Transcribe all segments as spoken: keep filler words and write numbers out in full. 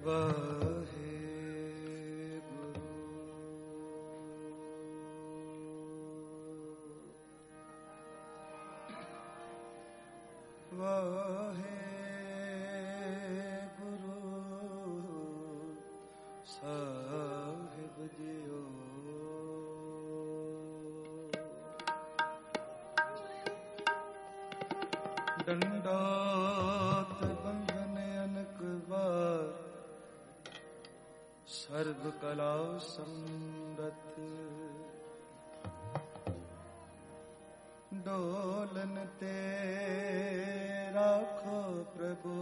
वाहे गुरु वाहे गुरु साहिब जियो दंडोत बंधन अनक बार सर्व कला समरथ डोलन ते राखो प्रभु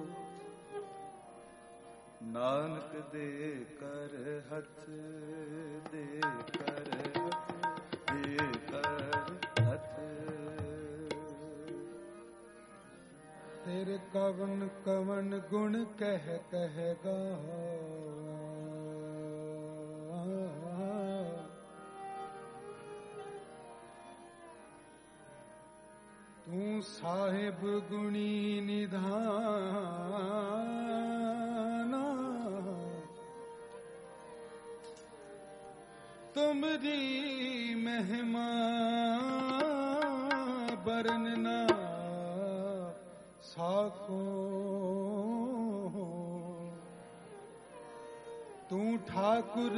नानक दे कर हथ दे कर हथ दे कर हथ तेरे कवन कवन गुण कह कह गा तू साहिब गुणी निधाना तुमरी महिमा बरनना साको तू ठाकुर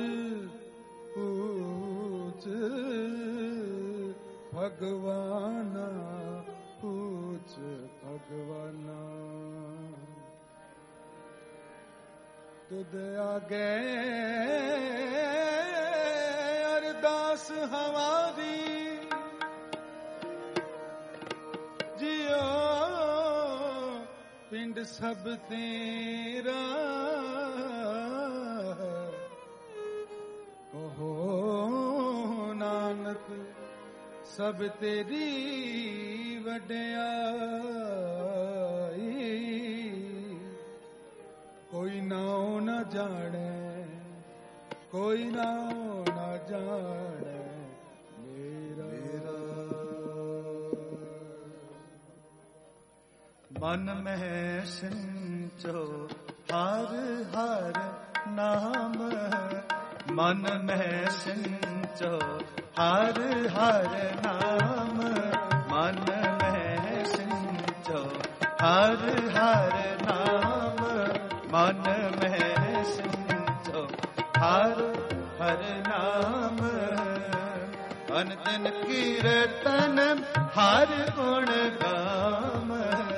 पूज भगवाना पूज भगवाना तुद आगे अरदास हमारी जियो पिंड सब तेरा कहो नानक सब तेरी वड्याई कोई नाओ न जाने कोई नाओ न जाने मेरा, मेरा। मन में सिंचो हर हर नाम मन में सिंचो हर हर नाम मन में सिंचो हर हर नाम मन में सिंचो हर हर नाम अन दिन कीर्तन हर गुण गाम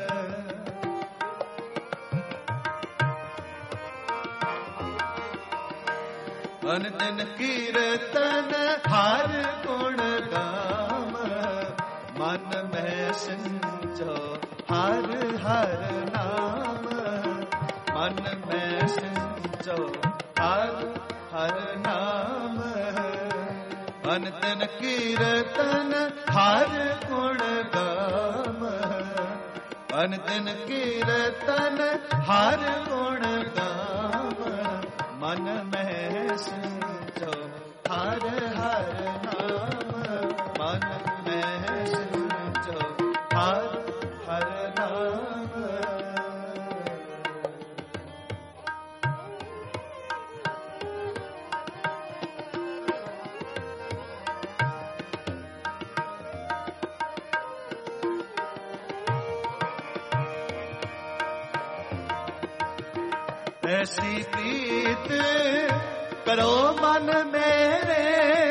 अन दिन कीर्तन हर गुण गाम मन में सिंचो हर हर नाम मन में सिंचो हर हर नाम अन दिन कीर्तन हर गुण गाम अन दिन कीर्तन हर गुण गाम मन में सिंचो हर हर नाम मन में सिंचो हर हर नाम ऐसी प्रीत करो मन मेरे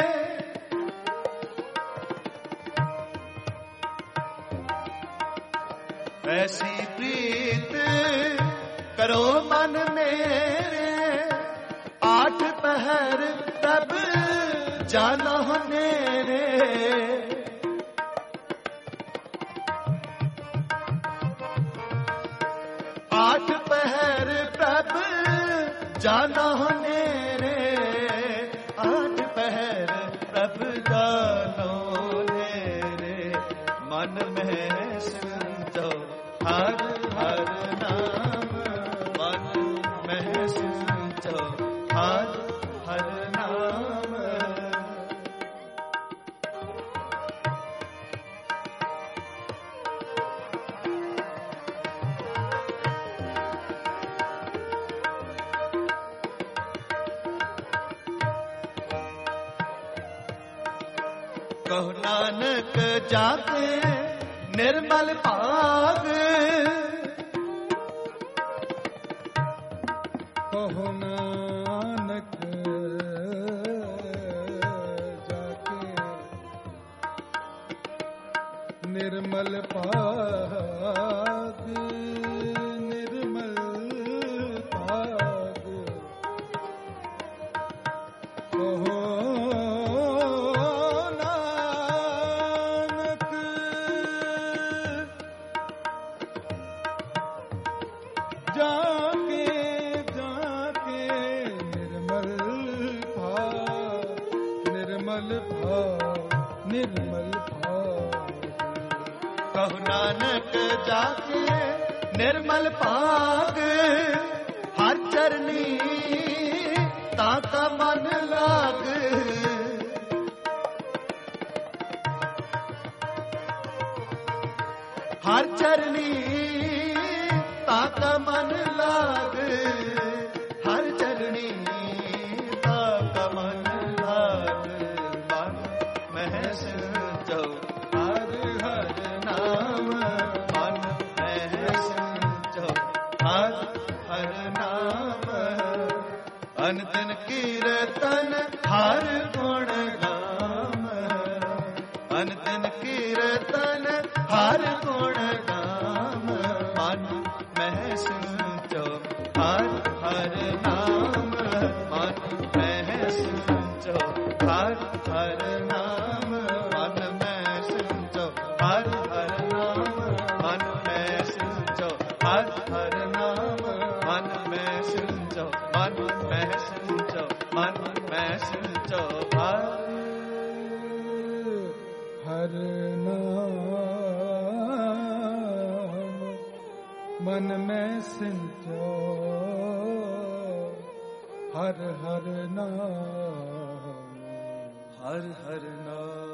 ऐसी प्रीत करो मन मेरे आठ पहर तब जाना मेरे आठ पहर तब जाना मेरे आठ पहर प्रभ जानो मेरे मन में सिंचो हर हर नाम मन में सिंचो हर हर नाम ਕਹੋ ਨਾਨਕ ਜਾਕੇ ਨਿਰਮਲ ਭਾਗ, ਕਹੋ ਨਾਨਕ ਜਾਕੇ ਨਿਰਮਲ ਭਾਗ, ਨਿਰਮਲ ਭਾਗ, ਕਹੋ ਕਹੋ ਨਾਨਕ ਜਾਕੇ ਨਿਰਮਲ ਭਾਗ, ਹਰ ਚਰਨੀ ਤਾਂ ਕਾ ਮਨ ਲਾਗ, ਹਰ ਚਰਨੀ ਤਾਂ ਕਾ ਮਨ ਲਾਗ, ਹਰ ਚਰਨੀ ਤਾਂ ਕਾ ਮਨ ਲਾਗ, ਮਨ ਮਹਿ ਸੰਜੋ ਹਰ ਹਰ ਨਾਮ, ਮਨ ਮਹਿ ਸੰਜੋ ਹਰ ਹਰ ਨਾਮ, ਅਨ ਦਿਨ ਕੀਰਤਨ ਹਰ ਗੁਣ ਨਾਮ, ਅਨ ਦਿਨ ਕੀਰਤਨ ਹਰ ਗੁਣ ਨਾਮ, ਮਨ ਮਹਿ ਸੰਜੋ ਹਰ ਹਰ ਨਾਮ, ਮਨ ਮਹਿ ਸੰਜੋ ਹਰ ਹਰ ਨਾਮ, ਮਨ ਮਹਿ ਸੰਜੋ ਹਰ ਹਰ ਨਾਮ, ਮਨ ਮਹਿ ਸੰਜੋ ਹਰ ਹਰ ਨਾਮ, ਮਨ ਮਹਿ ਸੰਜੋ ਮਨ ਮਹਿ ਸੰਜੋ ਮਨ ਮਹਿ ਸੰਜੋ ਹਰ ਹਰ ਨਾਮ, ਮਨ ਮੈਂ ਸਿੰਚੋ ਹਰ ਹਰ ਨਾਮ, ਹਰ ਹਰ ਨਾਮ।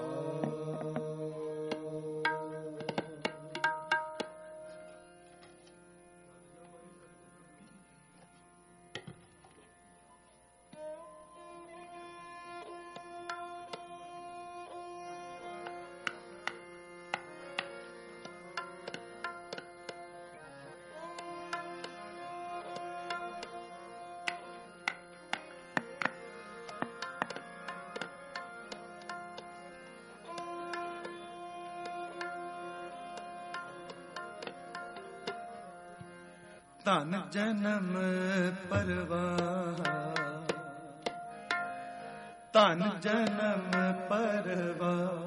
ਧਨ ਜਨਮ ਪਰਵਾਹ, ਧਨ ਜਨਮ ਪਰਵਾਹ,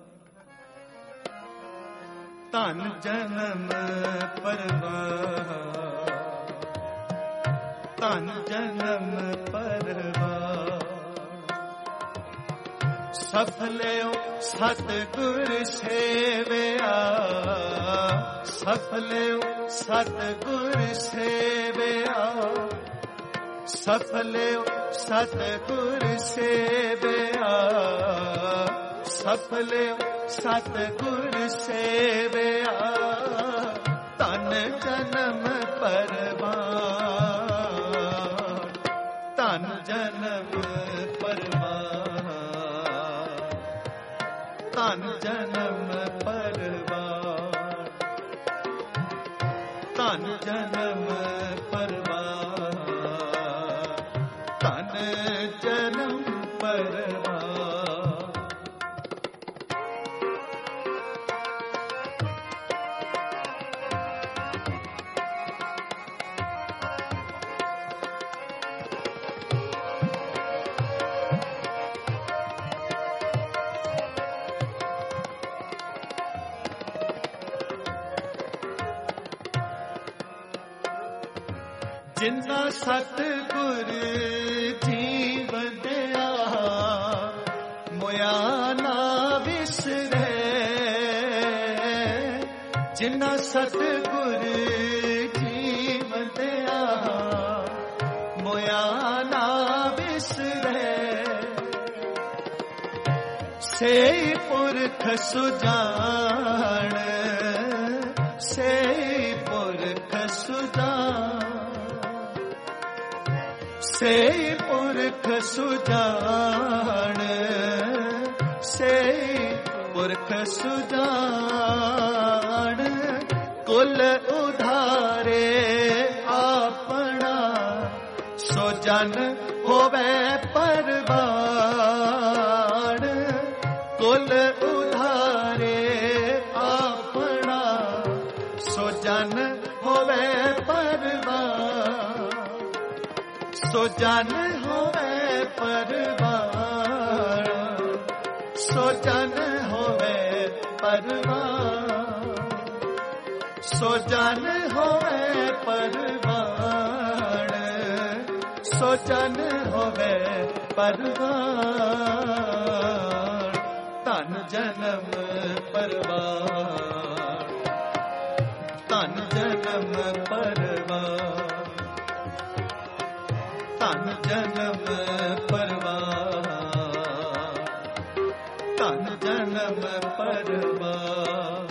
ਧਨ ਜਨਮ ਪਰਵਾਹ, ਧਨ ਜਨਮ ਪਰਵਾਹ, ਸਫਲਿਓ ਸਤਿਗੁਰ ਸੇਵਿਆ, ਸਫਲਿਓ ਸਤਿਗੁਰ ਸੇਵਿਆ, ਸਫਲਿਓ ਸਤਿਗੁਰ ਸੇਵਿਆ, ਸਫਲਿਓ ਸਤਿਗੁਰ ਸੇਵਿਆ, ਧਨ ਜਨਮ ਪਰਵਾਨ, ਧਨ ਜਨਮ ਪਰਵਾਨ, ਧਨ ਜਨਮ ਪਰਵਾਨ, ਧਨ ਜਨਮ ਪਰਵਾਨ, ਧਨ ਜਨਮ ਪਰਵਾਨ। ਜਿਨ੍ਹਾਂ ਸਤਿਗੁਰ ਜੀਵਨ ਦਿਆ, ਮੋਇਆ ਨਾ ਵਿਸਰੇ, ਜਿਨ੍ਹਾਂ ਸਤਿਗੁਰ ਜੀਵਨ ਦਿਆ, ਮੋਇਆ ਨਾ ਵਿਸਰੇ, ਸੇ ਪੁਰਖ ਸੁਜਾਨ, ਸੇ ਪੁਰਖ ਸੁਜਾਨ, ਸੇ ਪੁਰਖ ਸੁਜਾਨ, ਸੇ ਸੇਈ ਪੁਰਖ ਸੁਜਾਨ, ਕੁਲ ਉਧਾਰੇ ਆਪਣਾ, ਸੋ ਜਨ ਹੋਵੇ ਪਰਵਾਨ, ਕੁਲ ਉਧਾਰੇ ਆਪਣਾ, ਸੋ ਜਨ ਹੋਵੇ ਪਰਵਾਨ, ਸੋ ਜਨ ਹੋਵੇ ਪਰਵਾਨ, ਸੋ ਜਨ ਹੋਵੇ ਪਰਵਾਨ, ਸੋ ਜਨ ਹੋਵੇ ਪਰਵਾਨ, ਸੋ ਜਨ ਹੋਵੇ ਪਰਵਾਨ। ਧਨ ਜਨਮ ਪਰਵਾਨ, ਧਨ ਜਨਮ ਪਰਵਾਨ, ਧਨ ਜਨਮ ਪਰਵਾਨ, ਧਨ ਜਨਮ ਪਰਵਾਨ।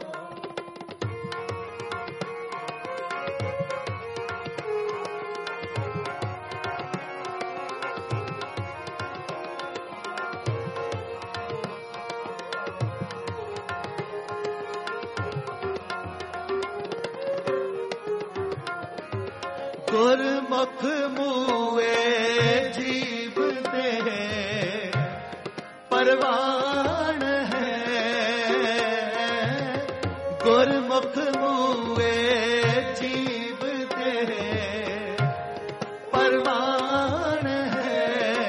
ਗੁਰਮੁਖ ਮੂਏ ਜੀਵ ਦੇ ਪਰਵਾਨ ਹੈ, ਗੁਰਮੁਖ ਮੂਏ ਜੀਵ ਦੇ ਪਰਵਾਨ ਹੈ,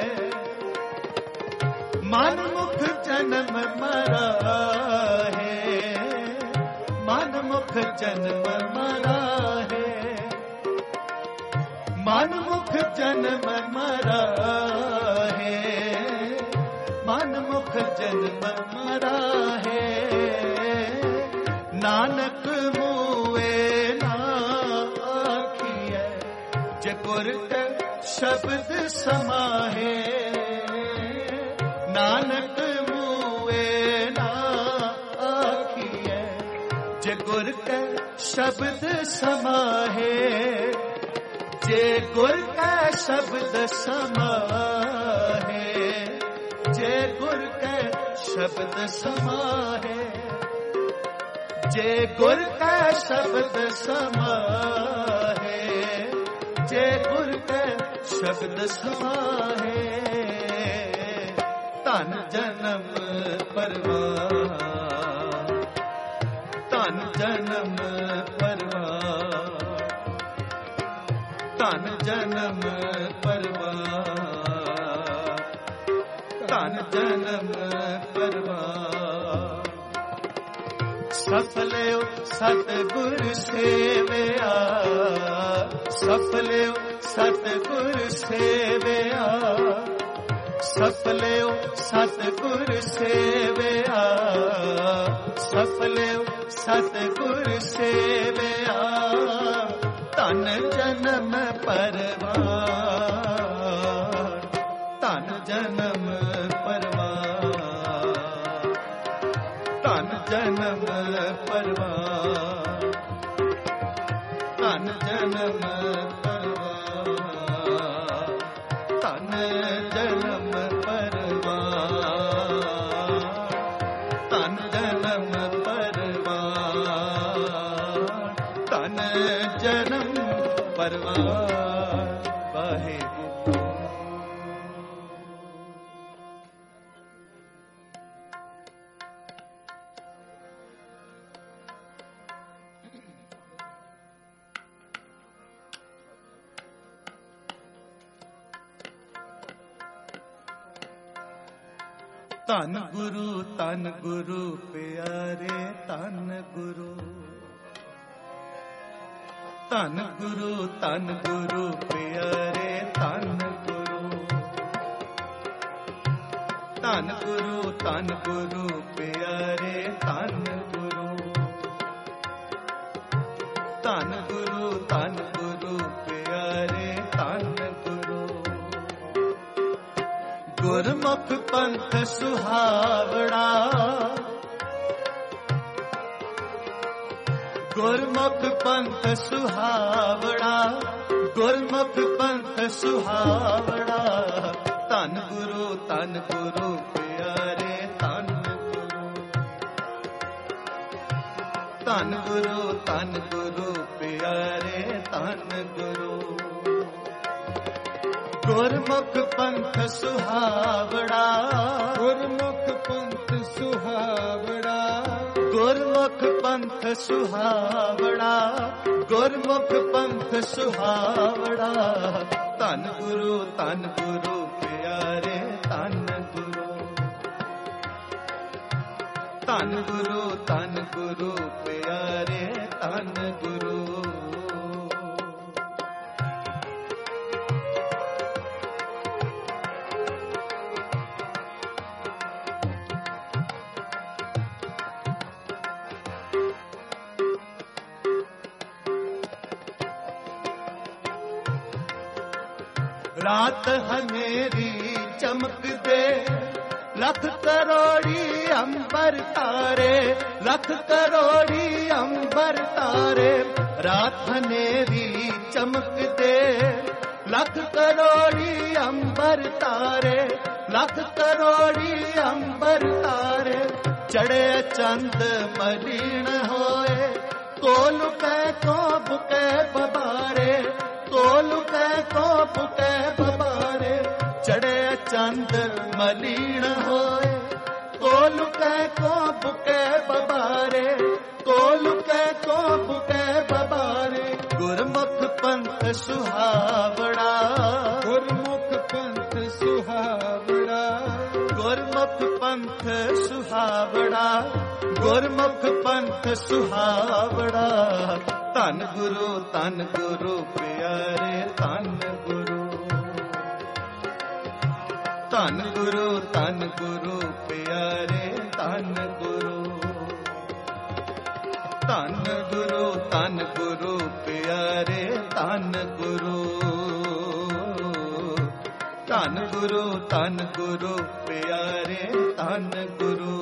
ਮਨ ਮੁਖ ਜਨਮ ਮਰਾ ਹੈ, ਮਨ ਮੁਖ ਜਨਮ ਮਰਾ ਹੈ, ਮਨ ਮੁਖ ਜਨਮ ਮਰਾ ਹੈ, ਮਨ ਮੁਖ ਜਨਮ ਮਰਾ ਹੈ, ਨਾਨਕ ਮੂਏ ਨਾ ਆਖੀਐ, ਜੇ ਗੁਰ ਕੈ ਸ਼ਬਦ ਸਮਾਹੇ, ਨਾਨਕ ਮੂਏ ਨਾ ਆਖੀਐ, ਜੇ ਗੁਰ ਕੈ ਸ਼ਬਦ ਸਮਾਹੇ, ਜੇ ਗੁਰ ਕੈ ਸ਼ਬਦ ਸਮਾਹੇ, ਜੇ ਗੁਰ ਕੈ ਸ਼ਬਦ ਸਮਾਹੇ, ਜੇ ਗੁਰ ਕੈ ਸ਼ਬਦ ਸਮਾਹੇ, ਜੇ ਗੁਰ ਕੈ ਸ਼ਬਦ ਸਮਾਹੇ, ਧਨ ਜਨਮ ਪਰਵਾਨ, ਧਨ ਜਨਮ ਪਰਵਾਨ, ਧਨ ਜਨਮ ਪਰਵਾਨ, ਧਨ ਜਨਮ ਪਰਵਾਨ। ਸਫਲਿਓ ਸਤਿਗੁਰ ਸੇਵਿਆ, ਸਫਲਿਓ ਸਤਿਗੁਰ ਸੇਵਿਆ, ਸਫਲਿਓ ਸਤਿਗੁਰ ਸੇਵਿਆ, ਸਫਲਿਓ ਸਤਿਗੁਰ ਸੇਵਿਆ, ਧਨ ਜਨਮ ਪਰਵਾਨ, ਧਨ ਜਨਮ ਪਰਵਾਨ, ਧਨ ਜਨਮ ਪਰਵਾਨ, ਧਨ ਜਨਮ ਪਰਵਾਨ, ਧਨ ਜਨਮ ਪਰਵਾਨ, ਧਨ ਜਨਮ ਪਰਵਾਨ, ਧਨ ਜਨਮ ਪਰਵਾਨ। ਵਾਹਿਗੁਰੂ। ਧੰਨ ਗੁਰੂ ਧੰਨ ਗੁਰੂ ਪਿਆਰੇ, ਧੰਨ ਗੁਰੂ, ਧੰਨ ਗੁਰੂ ਧੰਨ ਗੁਰੂ ਪਿਆਰੇ, ਧੰਨ ਗੁਰੂ, ਧੰਨ ਗੁਰੂ ਧੰਨ ਗੁਰੂ ਪਿਆਰੇ, ਧੰਨ ਗੁਰੂ, ਧੰਨ ਗੁਰੂ ਧੰਨ ਗੁਰੂ ਪਿਆਰੇ, ਧੰਨ ਗੁਰੂ। ਗੁਰਮੁਖ ਪੰਥ ਸੁਹਾਵੜਾ, ਗੁਰਮੁਖ ਪੰਥ ਸੁਹਾਵੜਾ, ਗੁਰਮੁਖ ਪੰਥ ਸੁਹਾਵੜਾ, ਧੰਨ ਗੁਰੂ ਧੰਨ ਗੁਰੂ ਪਿਆਰੇ, ਧੰਨ ਗੁਰੂ ਧੰਨ ਗੁਰੂ ਪਿਆਰੇ ਧੰਨ ਗੁਰੂ। ਗੁਰਮੁਖ ਪੰਥ ਸੁਹਾਵੜਾ, ਗੁਰਮੁਖ ਪੰਥ ਸੁਹਾਵੜਾ, ਗੁਰਮੁਖ ਪੰਥ ਸੁਹਾਵੜਾ, ਗੁਰਮੁਖ ਪੰਥ ਸੁਹਾਵੜਾ। ਧੰਨ ਗੁਰੂ ਧੰਨ ਗੁਰੂ ਪਿਆਰੇ ਧੰਨ ਗੁਰੂ। ਧੰਨ ਗੁਰੂ ਧੰਨ ਗੁਰੂ ਪਿਆਰੇ ਧੰਨ ਗੁਰੂ। ਰਾਤ ਹਨੇਰੀ ਚਮਕਦੇ, ਲੱਖ ਕਰੋੜੀ ਅੰਬਰ ਤਾਰੇ, ਲੱਖ ਕਰੋੜੀ ਅੰਬਰ ਤਾਰੇ। ਰਾਤ ਹਨੇਰੀ ਚਮਕਦੇ, ਲੱਖ ਕਰੋੜੀ ਅੰਬਰ ਤਾਰੇ, ਲੱਖ ਕਰੋੜੀ ਅੰਬਰ ਤਾਰੇ। ਚੜ੍ਹੇ ਚੰਦ ਮਲੀਣ ਹੋਏ, ਕੋਲ ਕੈ ਕੋ ਬੁਕੇ ਬਬਾਰੇ, ਕੋਲ ਕੈ ਕੋ ਬੁਕੇ ਬਬਾਰੇ। ਚੜ੍ਹੇ ਚੰਦ ਮਲੀਣ ਹੋਏ, ਕੋਲ ਕੈ ਕੋ ਬੁਕੇ ਬਬਾਰੇ, ਕੋਲ ਕੈ ਕੋ ਬੁਕੇ ਬਬਾਰੇ। ਗੁਰਮੁਖ ਪੰਥ ਸੁਹਾਵੜਾ, ਗੁਰਮੁਖ ਪੰਥ ਸੁਹਾਵੜਾ, ਗੁਰਮੁਖ ਪੰਥ ਸੁਹਾਵੜਾ, ਗੁਰਮੁਖ ਪੰਥ ਸੁਹਾਵੜਾ। ਧੰਨ ਗੁਰੂ ਧੰਨ ਗੁਰੂ ਪਿਆਰੇ ਧੰਨ ਗੁਰੂ। ਧੰਨ ਗੁਰੂ ਧੰਨ ਗੁਰੂ ਪਿਆਰੇ ਧੰਨ ਗੁਰੂ। ਧੰਨ ਗੁਰੂ ਧੰਨ ਗੁਰੂ ਪਿਆਰੇ ਧੰਨ ਗੁਰੂ। ਧੰਨ ਗੁਰੂ ਧੰਨ ਗੁਰੂ ਪਿਆਰੇ ਧੰਨ ਗੁਰੂ।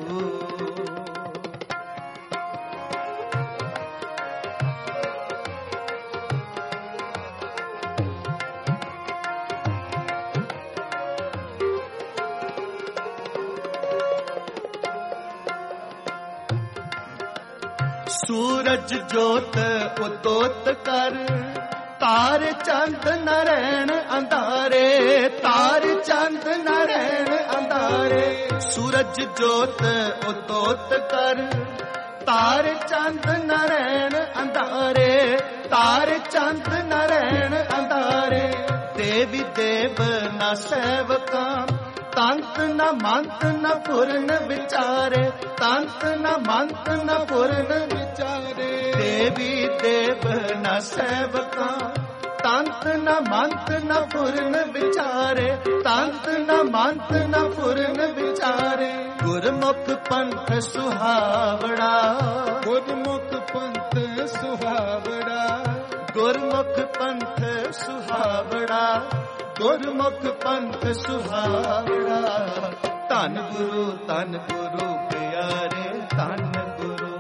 ਸੂਰਜ ਜੋਤ ਉਦੋਤ ਕਰ, ਤਾਰ ਚੰਦ ਨਰੈਣ ਅੰਧਾਰੇ, ਤਾਰ ਚੰਦ ਨਰੈਣ ਅੰਧਾਰੇ। ਸੂਰਜ ਜੋਤ ਉਦੋਤ ਕਰ, ਤਾਰ ਚੰਦ ਨਰੈਣ ਅੰਧਾਰੇ, ਤਾਰ ਚੰਦ ਨਰੈਣ ਅੰਧਾਰੇ। ਦੇਵੀ ਦੇਵ ਨਾ ਸੇਵਕਾਂ, ਤੰਤ ਨ ਮੰਤ ਨ ਪੁਰਨ ਵਿਚਾਰੇ, ਤੰਤ ਨ ਮੰਤ ਨ ਪੁਰਨ ਵਿਚਾਰੇ। ਦੇਵੀ ਦੇਵ ਨ ਸੇਵਕਾਂ, ਤੰਤ ਨ ਮੰਤ ਨ ਪੁਰਨ ਵਿਚਾਰੇ, ਤੰਤ ਨ ਮੰਤ ਨ ਪੁਰਨ ਵਿਚਾਰੇ। ਗੁਰਮੁਖ ਪੰਥ ਸੁਹਾਵੜਾ, ਗੁਰਮੁਖ ਪੰਥ ਸੁਹਾਵੜਾ, ਗੁਰਮੁਖ ਪੰਥ ਸੁਹਾਵੜਾ, ਗੁਰਮੁਖ ਪੰਥ ਸੁਹਾਵੜਾ। ਧੰਨ ਗੁਰੂ ਧੰਨ ਗੁਰੂ ਪਿਆਰੇ ਧੰਨ ਗੁਰੂ।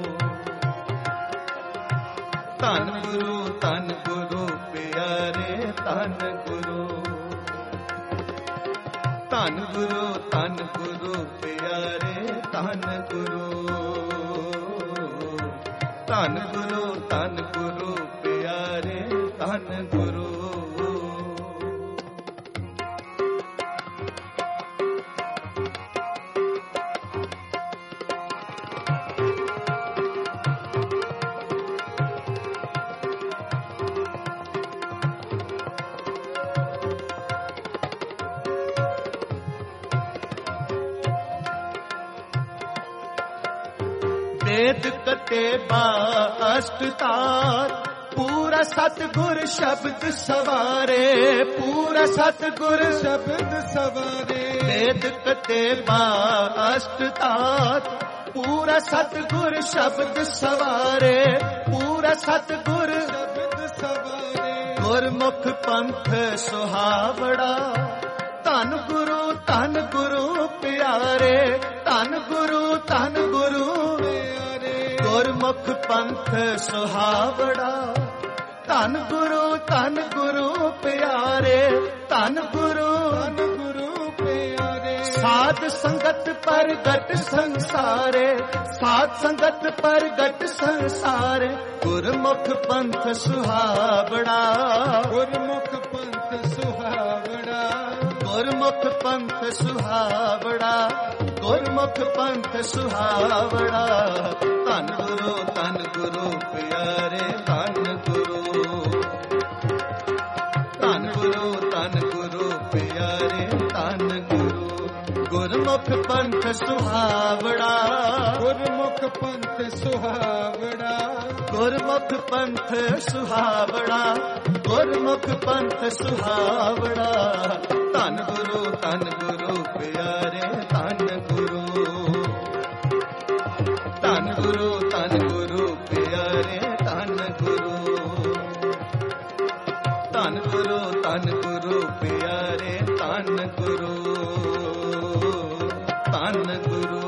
ਧੰਨ ਗੁਰੂ ਧੰਨ ਗੁਰੂ ਪਿਆਰੇ ਧੰਨ ਗੁਰੂ। ਧੰਨ ਗੁਰੂ ਧੰਨ ਗੁਰੂ ਪਿਆਰੇ ਧੰਨ ਗੁਰੂ। ਧੰਨ ਗੁਰੂ ਧੰਨ ਗੁਰੂ ਪਿਆਰੇ ਧੰਨ ਗੁਰੂ। ਵੇਦ ਕਤੇਬਾ ਅਸ਼ਟਤਾਰ, ਪੂਰਾ ਸਤਿਗੁਰ ਸ਼ਬਦ ਸਵਾਰੇ, ਪੂਰਾ ਸਤਿਗੁਰ ਸ਼ਬਦ ਸਵਾਰੇ। ਵੇਦ ਕਤੇਬਾ ਅਸ਼ਟਤਾਰ, ਪੂਰਾ ਸਤਿਗੁਰ ਸ਼ਬਦ ਸਵਾਰੇ, ਪੂਰਾ ਸਤਿਗੁਰ ਸ਼ਬਦ ਸਵਾਰੇ। ਗੁਰਮੁਖ ਪੰਥ ਸੁਹਾਵੜਾ, ਧੰਨ ਗੁਰੂ ਧੰਨ ਗੁਰੂ ਪਿਆਰੇ, ਧੰਨ ਗੁਰੂ ਧੰਨ ਗੁਰੂ ਪਿਆਰੇ। ਗੁਰਮੁਖ ਪੰਥ ਸੁਹਾਵੜਾ, ਧੰਨ ਗੁਰੂ ਧੰਨ ਗੁਰੂ ਪਿਆਰੇ, ਧੰਨ ਗੁਰੂ ਧੰਨ ਗੁਰੂ ਪਿਆਰੇ। साध संगत परगट संसारे, साध संगत परगट संसारे, गुरमुख पंथ सुहावड़ा, गुरमुख पंथ सुहावड़ा, गुरमुख पंथ सुहावड़ा, गुरमुख पंथ सुहावड़ा। धन गुरु धन गुरु प्यारे धन गुरु, धन गुरु धन गुरु प्यारे धन गुरु। गुरमुख पंथ सुहावड़ा, गुरमुख पंथ सुहावड़ा, गुरमुख पंथ सुहावड़ा, गुरमुख पंथ सुहावड़ा। धन गुरु धन गुरु प्यारे धन गुरु, धन गुरु धन गुरु प्यारे धन गुरु, धन गुरु धन गुरु प्यारे धन गुरु, धन गुरु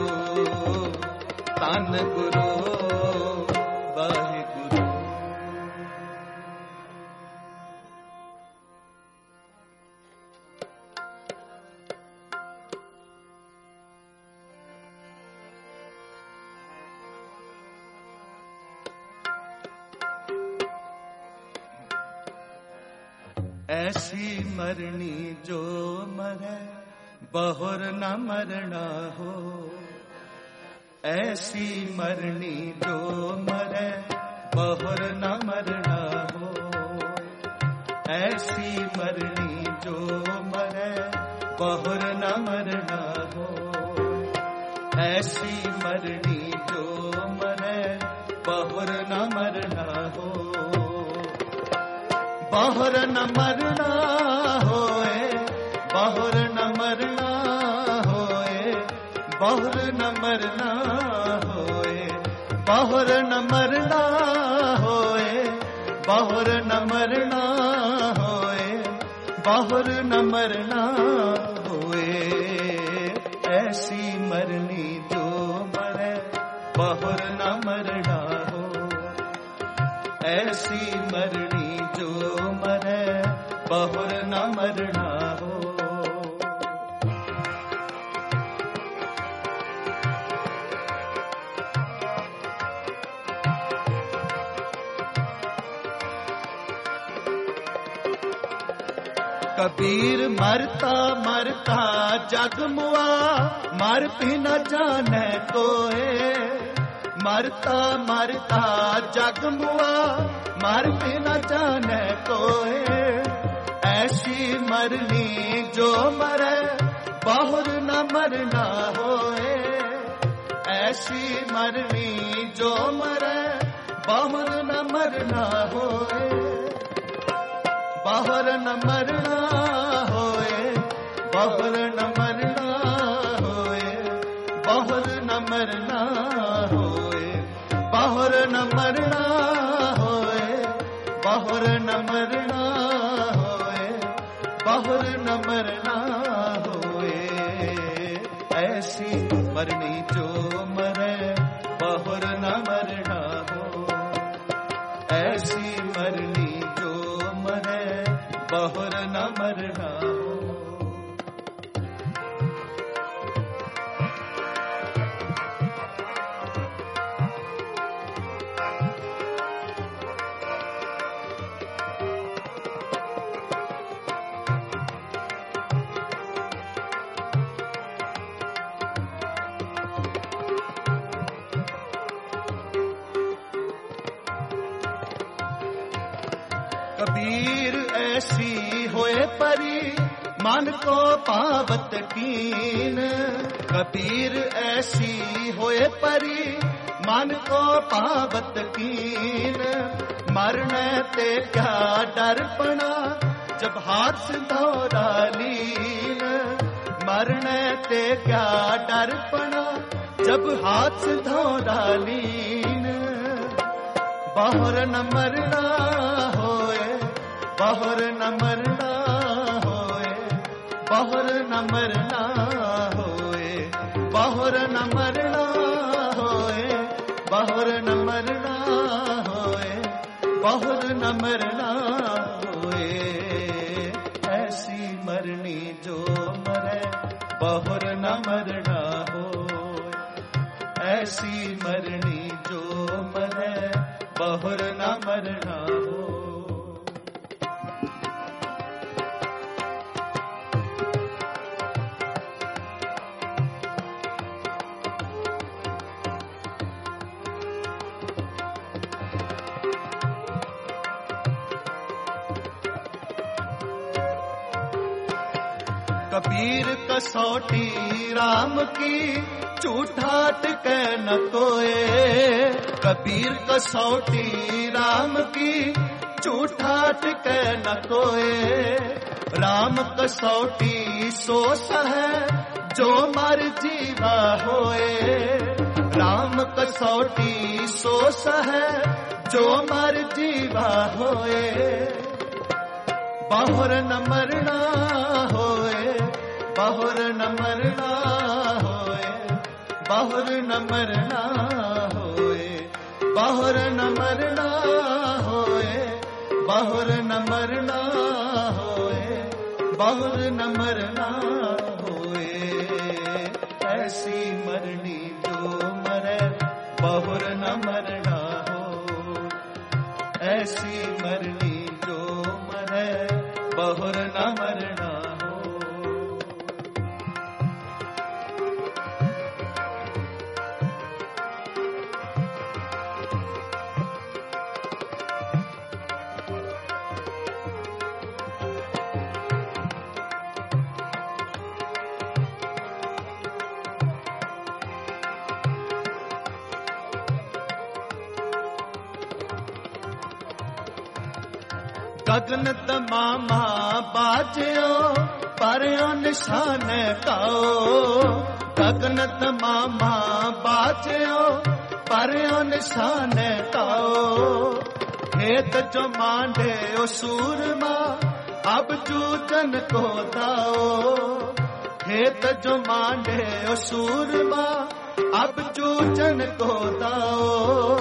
धन गुरु वाहिगुरु। ऐसी मरनी जो मरे बहुर न मरना हो, ऐसी मरनी जो मरे बहुर न मरना हो, ऐसी मरनी जो मरे बहुर न मरना हो, ऐसी मरनी जो मरे बहुर न मरना हो, बहुर न मरना होए, बहुर न मरना होए, बहुर न मरना होए, बहुर न मरना होए, बहुर न मरना होए, बहुर न मरना होए। ऐसी मरनी जो मरे बहुर न मरना हो, ऐसी मरनी जो मरे बहुर न मरना हो। कबीर मरता मरता जग मुआ, मर भी न जाने कोए, मरता मरता जग मुआ, मर भी न जाने कोए। ऐसी मरनी जो मरे बहुर न मरना होए, ऐसी मरनी जो मरे बहुर न मरना होए, बहुर न मरना होए, बहुर न मरना होए, बहुर न मरना होए, बहुर न मरना होए, बहुर न मरना होए, बहुर न मरना होए। ऐसी मरनी जो मरे बहुर न मरना हो, ऐसी मरनी जो मरे बहुर न मरना हो। कबीर ऐसी होए परी मन को पावत कीन, कबीर ऐसी होए परी मन को पावत कीन। मरने ते क्या डरपना जब हाथ सिंधौरा लीन, मरने ते क्या डरपना जब हाथ सिंधौरा लीन। बहुर न मरना होए, बहुर न मरना होए, बहुर न मरना होए, बहुर न मरना होए, बहुर न मरना होए, बहुर न मरना होए। ऐसी मरनी जो मरे बहुर न मरना होए। ऐसी मरनी जो मरे बहुर न मरना हो। कबीर कसौटी राम की झूठा टिकै न कोए। कबीर कसौटी राम की झूठा टिकै न कोए। राम कसौटी सो सहे जो मर जीवा होए। राम कसौटी सो सहे जो मर जीवा होए। बहुर न मरना होए बहुर न मरना होए। बहुर न मरना होए बहुर न मरना होए। बहुर न मरना होए बहुर न मरना होए। ऐसी मरनी जो मरे बहुर न मरना हो। ऐसी मरनी जो मरे बहुर न मरना हो। गगन तमामा बाजयो परयो निशान काओ। गगन तमामा बाजयो परयो निशान काओ। खेत जो मांडे ओ सूरमा अब जूजन को दाओ। खेत जो मांडे ओ सूरमा अब जूजन को दाओ।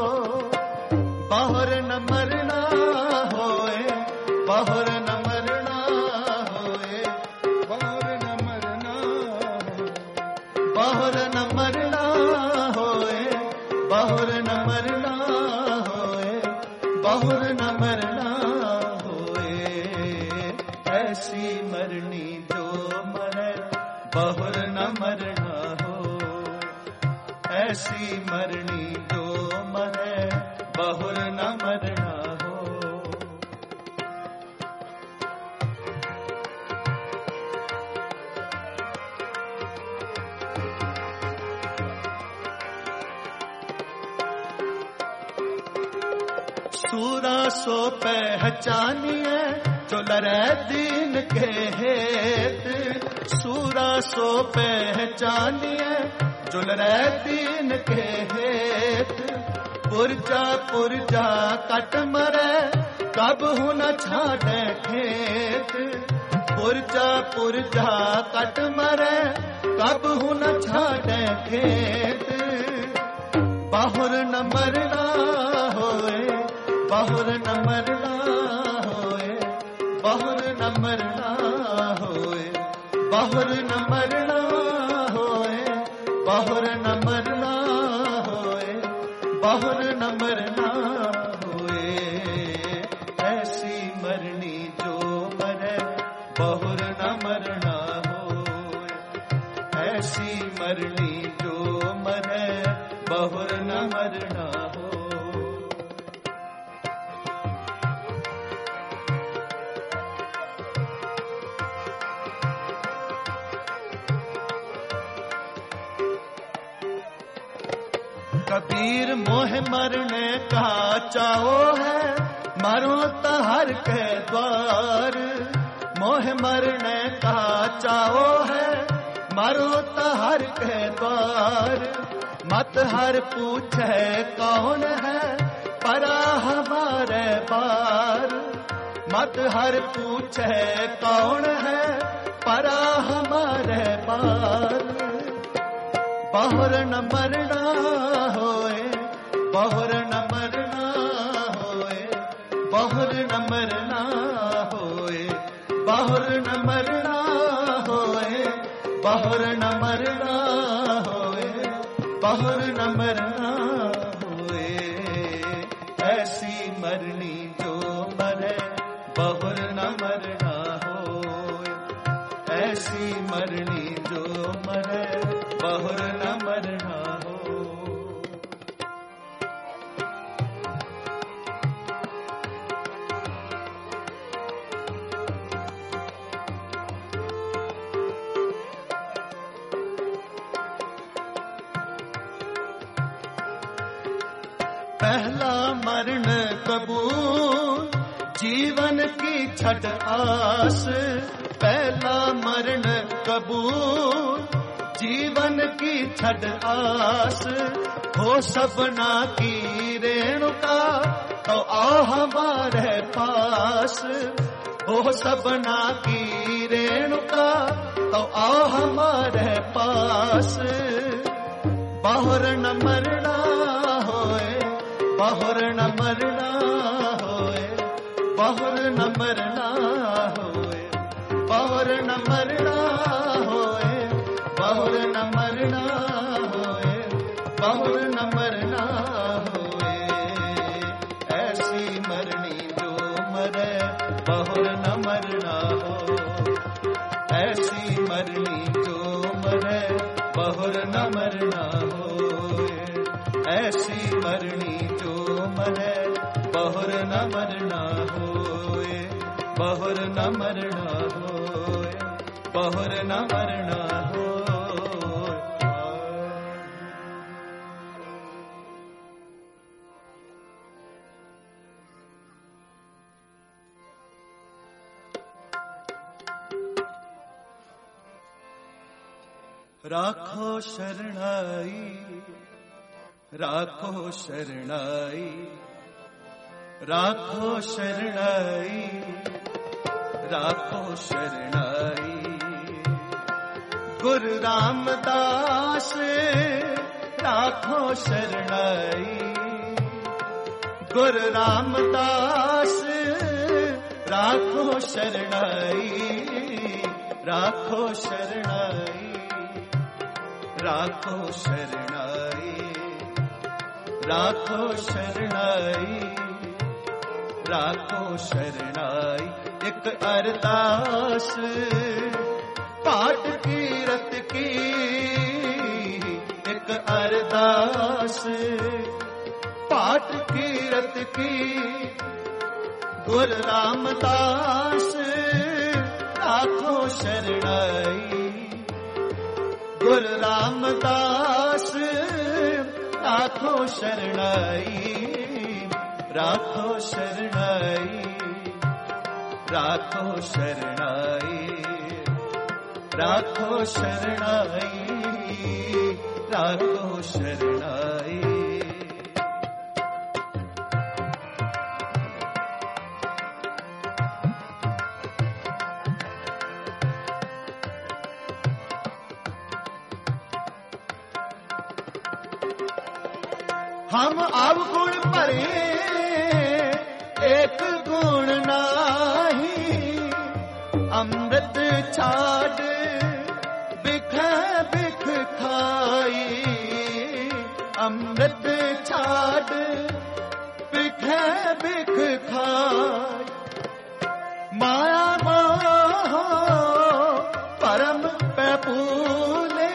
बहुर न मरना होए बहुर न मरना होए। बहुर न मरना होए। बहुर न मरना होए बहुर न मरना होए। बहुर न मरना होए। ऐसी मरनी जो मरे बहुर न मरना हो। ऐसी मरनी जो मरे बहुर न मरना हो। सूरा सो पहचानिए जो लड़े दीन के हेत। सूरा सो पहचानिए जो लड़े दीन के हेत। पुरजा पुरजा कट मरे कब हूँ न छाड़े खेत। पुरजा पुरजा कट मरे कब हूँ न छाड़े खेत। बहुर न मरना होए बहुर न मरना होए। बहुर न मरना होए बहुर न मरना होए। बहुर न मरना होए बहुर न मरना होए। ऐसी मरनी जो मरे बहुर न मरना होए। ऐसी मरनी जो मरे बहुर न मरना हो। कबीर मोह मरने का चाहो है मरो तो हर के द्वार। मोह मरने का चाहो है मरो तो हर के द्वार। मत हर पूछे कौन है परा हमारे बार। मत हर पूछे कौन है परा हमारे बार। बहुर न मरना होए बहुर न मरना होए। बहुर न मरना होए बहुर न मरना होए। बाहर न मरना होए, बाहर न मरना होए। ऐसी मरनी जो मरे बाहर न मरना होए, ऐसी मरनी जो मरे बाहर न मरना हो। पहला मरण कबूल जीवन की छठ आस, पहला मरण कबूल जीवन की छठ आस। हो सबना की रेणुका तो आ हमारे पास, हो सबना की रेणुका तो आ हमारे पास। बाहर न मरना होए, बाहर न मरना होए, बाहर न मरना होए, बाहर न मरना होए, बाहर न मरना होए, बाहर न मरना होए। ऐसी मरनी जो मरे बाहर न मरना हो, ऐसी मरनी जो मरे बाहर न मरना होए। ऐसी मरनी जो मरे बाहर न मरना होए, बाहर न मरना होए, बाहर न मरना होए। राखो शरणाई, राखो शरणाई, राखो शरणाई, राखो शरणाई। गुरु रामदास राखो शरणाई, गुरु रामदास राखो शरणाई, राखो शरणाई, राखो शरणाई, राखो शरणाई, राखो शरणाई। एक अरदास पाठ कीरत की, एक अरदास पाठ कीरत की। गुरु रामदास राखो शरणाई, गुरु रामदास राखो शरणाई, राखो शरणाई, राखो शरणाई, राखो शरणाई, राखो शरणाई। हम अवगुण भरे एक गुण नाही, अमृत छाड़ बिख बिख खाई, अमृत छाड़ बिख बिख खाई। माया मोह परम पे पूले,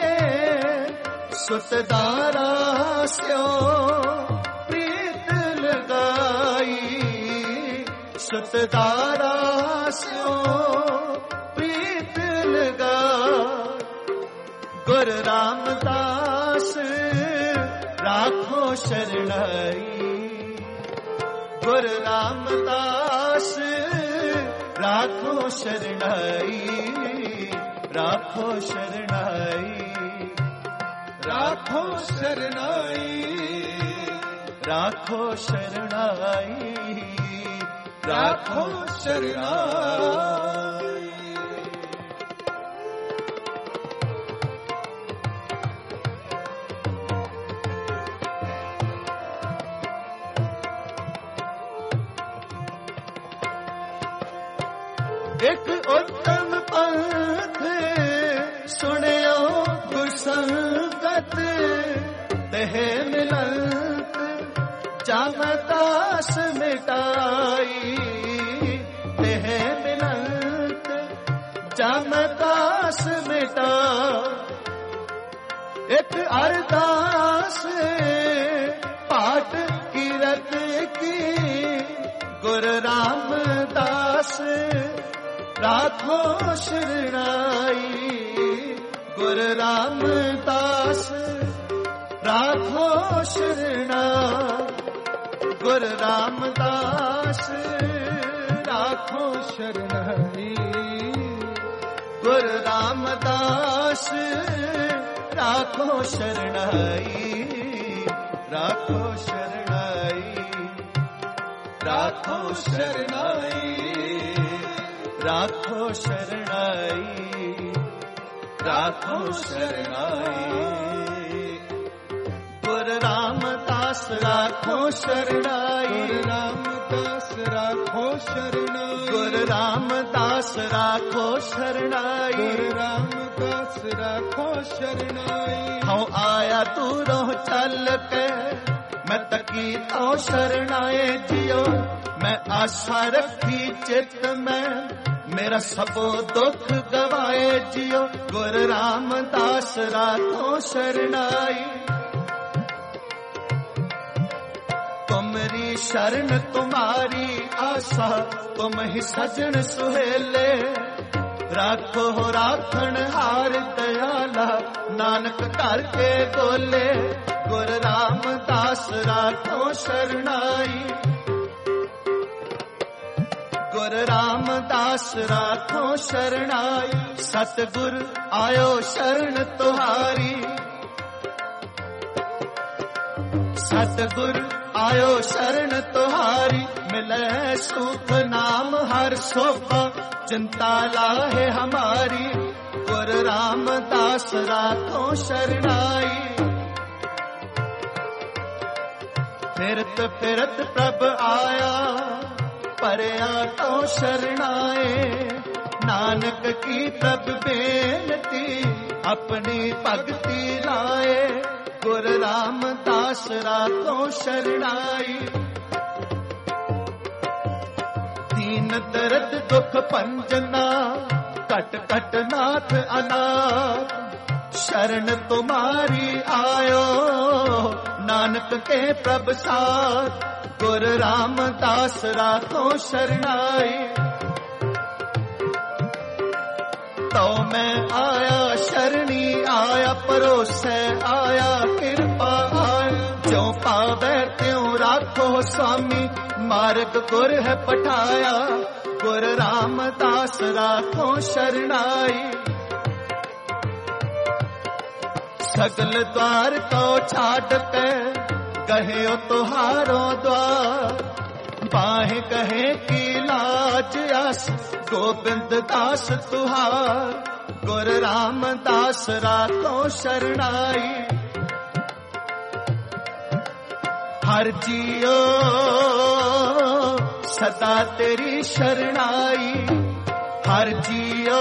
सुतदारा स्यो प्रीत लगाई, सुतदारा स्यो प्रीत लगाई। गुरु रामदास राखो शरणाई, गुरु रामदास राखो शरणाई, राखो शरणाई, राखो शरणाई, राखो शरणाई, राखो शरणाई। एक उत्तम पंथ सुने मिलत तेह मिलत जम दास मिटाई तेह मिलत जम दास मिटा एक अरदास पाठ कीरत की गुरु रामदास राखो शरणाई गुरु रामदास राखो शरणाई गुरु रामदास राखो शरणाई गुरु रामदास राखो शरणाई राखो शरणाई राखो शरणाई राखो शरणाई राखो शरणाई गुरु रामदास राखो शरणाई गुरु रामदास राखो शरणाई गुरु रामदास राखो शरणाई गुरु रामदास राखो शरणाई हूँ आया तू रोह चल के मैं तकी तो शरणाए जियो मैं आशा रखी चित में मेरा सबो दुख गवाए जियो गुरु रामदास राखो शरणाई तुमरी शरण तुम्हारी आशा तुम ही सजन सुहेले राखो राखण हार दयाला नानक करके बोले गुरु रामदास राखो शरणाई गुरु रामदास राखो शरणाई सतगुर आयो शरण तुहारी सतगुर आयो शरण तुहारी मिले सुख नाम हर सोपा चिंता लाहे हमारी गुरु रामदास राखो शरणाई फिरत फिरत प्रभ आया परया तो शरणाए नानक की प्रभ बेनती अपनी भक्ति लाए गुरु रामदास राखो शरणाई दीन दर्द दुख पंजना कट कट नाथ अनाथ शरण तुम्हारी आयो नानक के प्रभ साथ गुरु रामदास राखो शरणाई तो मैं आया शरणी आया परोसे आया कृपा आया जो पावे त्यों राखो स्वामी मार्ग गुर है पठाया गुरु रामदास राखो शरणाई सगल द्वार को छाड़ के कहे तुहारो द्वार बाहें कहे की लाज आस गोविंद दास तुहार गुरु रामदास राखो शरणाई हर जियो सदा तेरी शरणाई हर जियो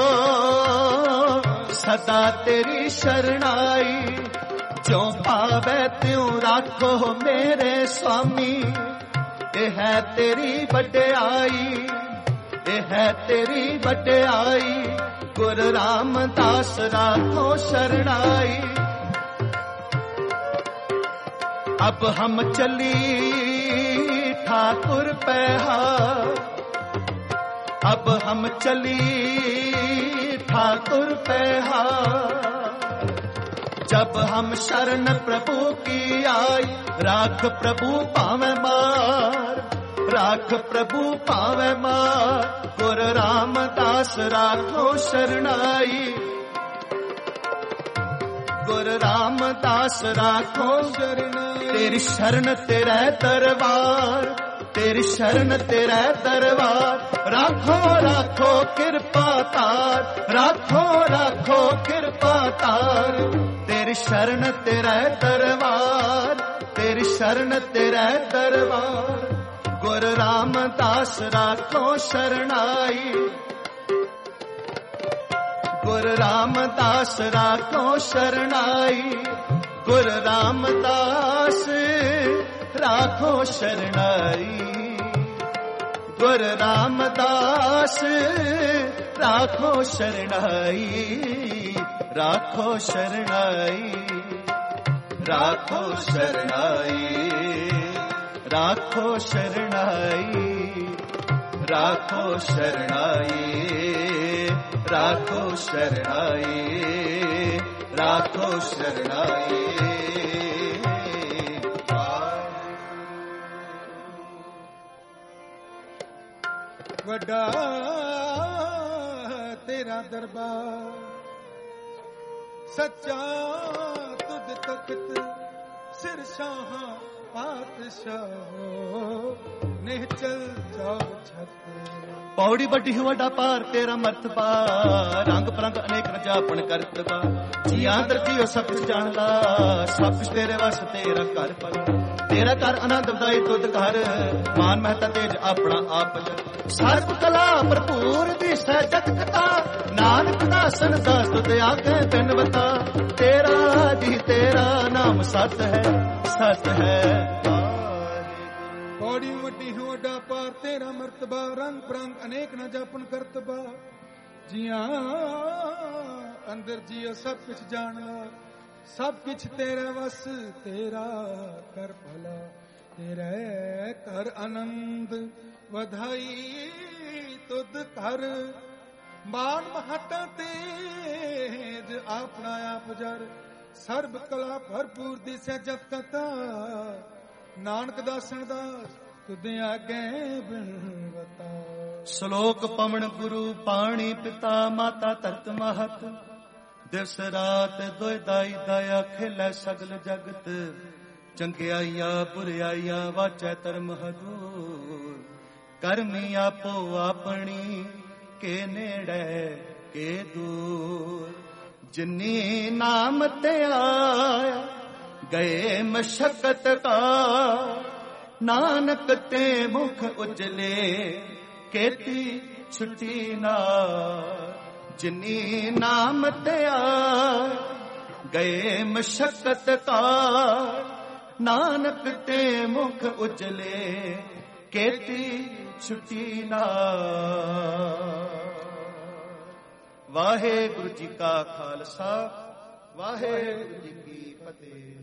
सदा तेरी शरणाई जो पावे त्यों राखो मेरे स्वामी ये है तेरी बड़ाई ये है तेरी बड़ाई गुरु रामदास राखो शरणाई अब हम चली ठाकुर पे हाथ अब हम चली ठाकुर पे हाथ जब हम शरण प्रभु की आई राख प्रभु पावे मार राख प्रभु पावे मार गुरु रामदास राखो शरणाई गुरु रामदास राखो शरणाई तेरी शरण तेरा दरबार तेरी शरण तेरा दरबार राखो राखो कृपा तार राखो राखो कृपा तार तेरी शरण तेरा दरबार तेरी शरण तेरा दरबार गुरु रामदास राखो शरणाई ਗੁਰ ਰਾਮਦਾਸ ਰਾਖੋ ਸ਼ਰਨਾਈ, ਗੁਰ ਰਾਮਦਾਸ ਰਾਖੋ ਸ਼ਰਨਾਈ, ਗੁਰ ਰਾਮਦਾਸ ਰਾਖੋ ਸ਼ਰਨਾਈ, ਰਾਖੋ ਸ਼ਰਨਾਈ, ਰਾਖੋ ਸ਼ਰਨਾਈ, ਰਾਖੋ ਸ਼ਰਨਾਈ, ਰਾਖੋ ਸ਼ਰਨਾਈ, ਰਾਖੋ ਸ਼ਰਨਾਈ, ਰਾਖੋ ਸ਼ਰਨਾਈ। ਵੱਡਾ ਤੇਰਾ ਦਰਬਾਰ, ਸੱਚਾ ਤੁਧ ਤਖਤ, ਸਿਰ ਸ਼ਾਹਾਂ ਪਾਤਸ਼ਾਹੋ, ਨਿਹਚਲ ਜਾਓ ਛਤ। ਪੌੜੀ ਵੱਡੀ ਵੱਡਾ ਪਾਰ ਤੇਰਾ ਮਰਤਬਾ, ਰੰਗ ਪਰੰਗ ਅਨੇਕ ਰਜਾਪਣ ਕਰਤਬਾ। ਜੀਆਂ ਦਰਜੀਓ ਸਭ ਕੁਝ ਜਾਣਦਾ, ਸਭ ਕੁਝ ਤੇਰੇ ਵਸ ਤੇਰਾ ਘਰ ਪਰ। ਤੇਰਾ ਘਰ ਆਨੰਦ ਵਦਾਈ ਤੁਧ ਘਰ, ਮਾਨ ਮਹਤਾ ਤੇਜ ਆਪਣਾ ਆਪ। ਸਰਬ ਕਲਾ ਭਰਪੂਰ ਦਿਸੈ ਜਗਤ ਕਥਾ, ਨਾਨਕ ਦਾਸਨ ਦਾਸ ਤੁਧ ਆਗੇ ਬਿਨਵਤਾ। ਤੇਰਾ ਜੀ ਤੇਰਾ ਨਾਮ ਸਤ ਹੈ, ਸਤ ਹੈ। ਪੌੜੀ ਵੱਡੀ ਵੱਡਾ ਪਾਰ ਤੇਰਾ ਮਰਤਬਾ, ਰੰਗ ਪ੍ਰੰਗ ਅਨੇਕ ਨਾ ਜਾਪਨ ਕਰਤਬਾ। ਜੀਆਂ ਅੰਦਰ ਜੀਓ ਸਭ ਕੁਛ ਜਾਣਦਾ, ਸਭ ਕੁਛ ਤੇਰਾ ਵਸ ਤੇਰਾ ਕਰ ਭਲਾ। ਤੇਰੇ ਘਰ ਆਨੰਦ ਵਧਾਈ ਤੁਧ ਘਰ, ਮਾਨ ਮਹਤਾ ਤੇਜ ਆਪਣਾ ਆਪ ਜਰ। ਸਰਬ ਕਲਾ ਭਰਪੂਰ ਦਿਸੈ ਜਤ ਕਥਾ, ਨਾਨਕ ਦਾਸਨ ਦਾਸ ਤੁਧ ਆਗੇ ਬਿਨਵਤਾ। ਸ਼ਲੋਕ ਪਵਨ ਗੁਰੂ ਪਾਣੀ ਪਿਤਾ ਮਾਤਾ ਧਰਤ ਮਹਤ, ਦਿਵਸ ਰਾਤ ਦੁਇ ਦਾਈ ਦਇਆ ਖੇਲੇ ਸਗਲ ਜਗਤ। ਚੰਗਿਆਈਆ ਬੁਰਿਆਈਆ ਵਾਚੈ ਧਰਮ ਹਦੂਰ, ਕਰਮੀ ਆਪੋ ਆਪਣੀ ਕੇ ਨੇੜੇ ਕੇ ਦੂਰ। ਜਿਨੀ ਨਾਮ ਤੇ ਆਇਆ ਗਏ ਮਸ਼ਕਤ ਕਾ, ਨਾਨਕ ਤੇ ਮੁਖ ਉਜਲੇ ਕੀਤੀ ਛੁੱਟੀ ਨਾ। ਜਿਨੀ ਨਾਮ ਤੇ ਆਇਆ ਗਏ ਮਸ਼ਕਤ ਕਾ, ਨਾਨਕ ਤੇ ਮੁਖ ਉਜਲੇ ਕੀਤੀ ਛੁੱਟੀ ਨਾ। ਵਾਹਿਗੁਰੂ ਜੀ ਕਾ ਖਾਲਸਾ, ਵਾਹਿਗੁਰੂ ਜੀ ਕੀ ਫਤਿਹ।